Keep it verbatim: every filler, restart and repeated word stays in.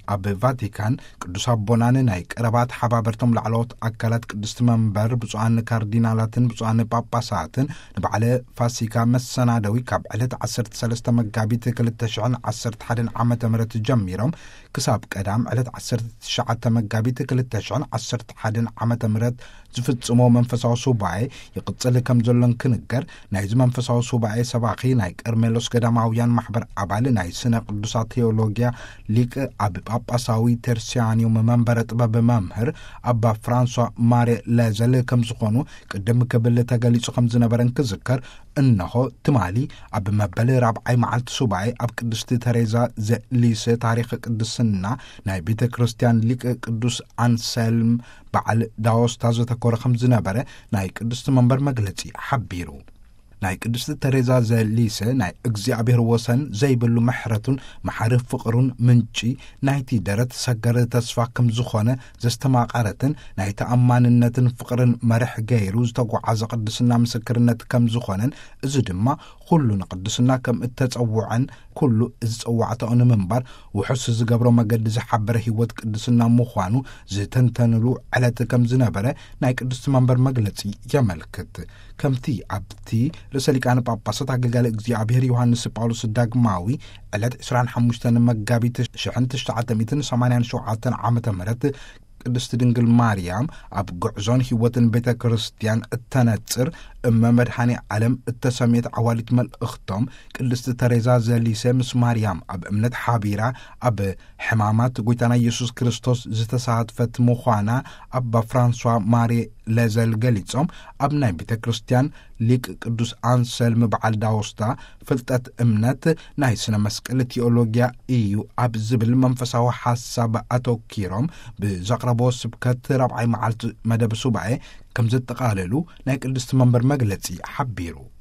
ኣብ ቫቲካን ቅዱስ ኣቦናን ናይ ቀረባት ሓባበርቶም ላዕለዎት ኣካላት ቅድስቲ መንበር ብፁዓን ካርዲናላትን ብፁዓን ጳጳሳትን ንበዓለ ፋሲካ መሰናደዊ ካብ ዕለት ዓሰርተ ሰለስተ መጋቢት ክልተ ሽሕን ዓሰርተ ሓደን ዓመተ ምህረት ጀሚሮም ክሳብ ቀዳም ዕለት ዓሰርተ ትሽዓተ መጋቢት ክልተ ሽሕን ዓሰርተ ሓደን ዓመተ ምህረት ዝፍጽሞ መንፈሳዊ ሱባኤ ይቅጽል ከም ዘሎን ክንገር ናይዚ መንፈሳዊ ሱባኤ ሰባኺ ናይ ቀርሜሎስ ገዳማውያን ማሕበር ኣባል ናይ ስነ ቅዱሳት ቴዎሎጊያ ሊቅ ኣብ ጳጳሳዊ ተርሲያኒዮም መንበረ ጥበብ መምህር ኣባ ፍራንሷ ማሬ ለዘል ከም ዝኾኑ ቅድም ክብል ተገሊጹ ከም ዝነበረን ክዝከር እነሆ ትማሊ ኣብ መበል ራብዓይ መዓልቲ ሱባኤ ኣብ ቅድስቲ ተሬዛ ዘሊስ ታሪክ ቅድስና ናይ ቤተ ክርስቲያን ሊቅ ቅዱስ አንሰልም በዓል ዳዎስታ ዘተኮረ ከም ዝነበረ ናይ ቅድስቲ መንበር መግለጺ ሓቢሩ ናይ ቅድስቲ ተሬዛ ዘሊስ ናይ እግዚአብሔር ወሰን ዘይብሉ ምሕረቱን መሓርፍ ፍቅሩን ምንጪ ናይቲ ደረት ሰገረ ተስፋ ከም ዝኾነ ዘስተማቀረትን ናይ ተኣማንነትን ፍቅርን መርሕ ገይሩ ዝተጓዓዘ ቅድስና ምስክርነት ከም ዝኾነን እዚ ድማ ኩሉ ንቅድስና ከም እተጸውዐን ኩሉ ዝጸዋዕተውን መንበር ውሑስ ዝገብሮ መገዲ ዝሓበረ ህይወት ቅድስና ምዃኑ ዝተንተንሉ ዕለት ከም ዝነበረ ናይ ቅድስቲ መንበር መግለጺ የመልክት ከምቲ ኣብቲ ርእሰ ሊቃነ ጳጳሳት ኣገልጋሊ እግዚአብሔር ዮሐንስ ጳውሎስ ዳግማዊ ዕለት ዕስራን ሓሙሽተን መጋቢት ሽሕን ትሽዓተ ሰማንያን ሸውዓተን ዓመተ ምህረት ቅድስቲ ድንግል ማርያም ኣብ ጉዕዞን ህይወትን ቤተ ክርስቲያን እተነጽር እመ መድኃኔ ዓለም እተሰሜት ዓዋሊት መልእኽቶም ቅድስቲ ተሬዛ ዘሊስ ምስ ማርያም ኣብ እምነት ሓቢራ ኣብ ሕማማት ጎይታና ኢየሱስ ክርስቶስ ዝተሳትፈት ምዃና ኣባ ፍራንሷ ማሬ ለዘል ገሊጾም ኣብ ናይ ቤተ ክርስቲያን ሊቅ ቅዱስ አንሰልም በዓል ዳዎስታ ፍልጠት እምነት ናይ ስነ መስቀል ቴዎሎጊያ እዩ ኣብ ዝብል መንፈሳዊ ሓሳብ ኣተኪሮም ብዘቕረቦ ስብከት ራብዓይ መዓልቲ መደብ ሱባኤ ከም ዘጠቃለሉ ናይ ቅድስቲ መንበር መግለጺ ሓቢሩ